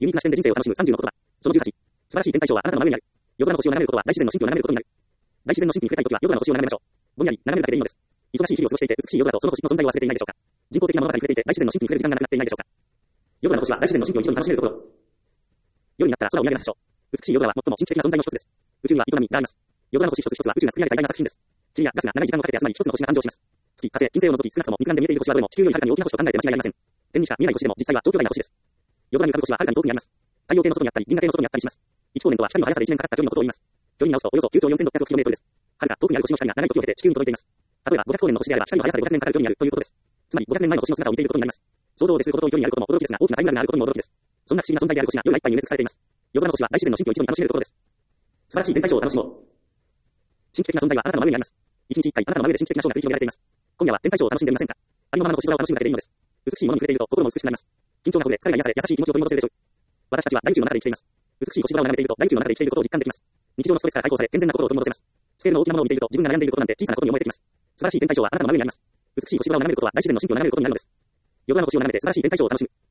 ユニークな視点で人生を楽しむ30の言葉。その18。素晴らしい天体ショーはあなたの真上にある。夜空の星を眺めることは大自然の神秘を眺めることになる。大自然の神秘に触れたいときは夜空の星を眺めましょう。ぼんやり眺めるだけでいいのです。忙しい日々を過ごしていて美しい夜空とその星の存在を忘れていないでしょうか。人工的なものばかり触れていて大自然の神秘に触れる時間がなくなっていないでしょうか。夜空の星は大自然の神秘を一度に楽しめるところ。夜になったら空を見上げましょう。美しい夜空は最も神秘的な存在の一つです。宇宙には営みがあります。夜空の星一つ一つは宇宙が作り上げた偉大な作品です。塵やガスが長い時間をかけて集まり一つの星が誕生します。月、火星、金星を除き少なくとも肉眼で見えている星はどれも地球よりはるかに大きな星と考えて間違いありません。天にしか見えない星でも実際は超巨大な星です。夜空に浮かぶ星ははるかに遠くにあります。太陽系の外にあったり銀河系の外にあったりします。1光年とは光の速さで1年かかった距離のことを言います。距離に直すとおよそ9兆 4600km です。はるか遠くにある星の光が長い時を経て地球に届いています。例えば500光年の星であれば光の速さで500年かかる距離にあるということです。つまり500年前の星の姿を見ていることになります。想像を絶するほど遠い距離にあることも驚きですが、大きなタイムラグがあることにも驚きです。そんな不思議な存在である星が夜がいっぱいに埋め尽くされています。夜空の星は大自然の神秘を一度に楽しめるところです。素晴らしい天体ショーを楽しもう。神秘的な存在はあなたの真上にあります。一日一回あなたの真上で神秘的なショーが繰り広げられています。今夜は天体ショーを楽しんでみませんか。ありのままの星空を楽しむだけでいいのです。美しいものに触れていると心も美しくなります。緊張がほぐれ、疲れが癒され、優しい気持ちを取り戻せるでしょう。私たちは大宇宙の中で生きています。美しい星空を眺めていると大宇宙の中で生きていることを実感できます。日常のストレスから解放され、健全な心を取り戻せます。スケールの大きなものを見ていると自分が悩んでいることなんて小さなことに思えてきます。素晴らしい天体ショーはあなたの真上にあります。美しい星空を眺めることは大自然の神秘を眺めることになるのです。夜空の星を眺めて素晴らしい天体ショーを楽しむ。